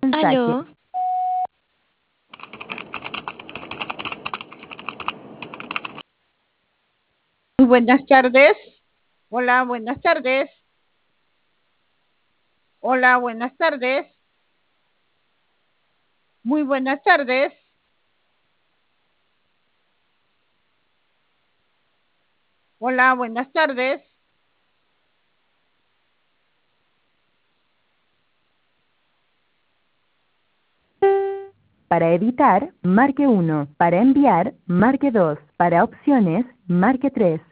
mensaje. Aló, Muy buenas tardes. Hola, buenas tardes. Hola, buenas tardes. Muy buenas tardes. Hola, buenas tardes. Para editar, marque 1. Para enviar, marque 2. Para opciones, marque 3.